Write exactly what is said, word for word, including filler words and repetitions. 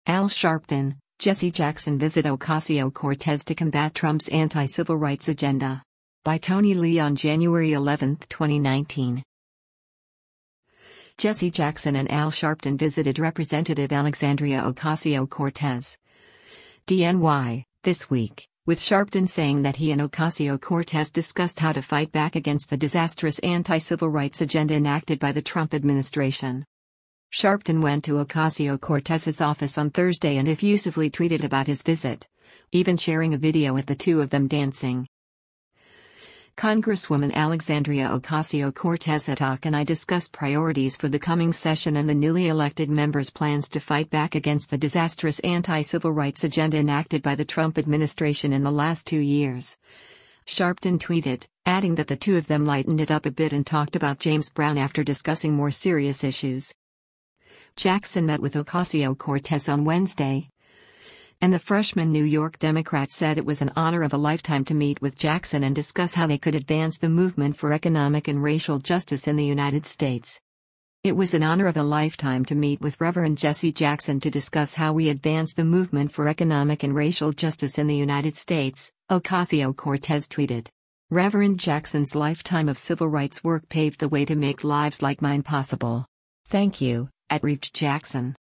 Al Sharpton, Jesse Jackson visit Ocasio-Cortez to combat Trump's anti-civil rights agenda. By Tony Lee on January eleventh, twenty nineteen. Jesse Jackson and Al Sharpton visited Representative Alexandria Ocasio-Cortez, D N Y, this week, with Sharpton saying that he and Ocasio-Cortez discussed how to fight back against the disastrous anti-civil rights agenda enacted by the Trump administration. Sharpton went to Ocasio-Cortez's office on Thursday and effusively tweeted about his visit, even sharing a video with the two of them dancing. Congresswoman Alexandria Ocasio-Cortez and I discussed priorities for the coming session and the newly elected members' plans to fight back against the disastrous anti-civil rights agenda enacted by the Trump administration in the last two years. Sharpton tweeted, adding that the two of them lightened it up a bit and talked about James Brown after discussing more serious issues. Jackson met with Ocasio-Cortez on Wednesday, and the freshman New York Democrat said it was an honor of a lifetime to meet with Jackson and discuss how they could advance the movement for economic and racial justice in the United States. It was an honor of a lifetime to meet with Reverend Jesse Jackson to discuss how we advance the movement for economic and racial justice in the United States, Ocasio-Cortez tweeted. Reverend Jackson's lifetime of civil rights work paved the way to make lives like mine possible. Thank you, at Reach Jackson.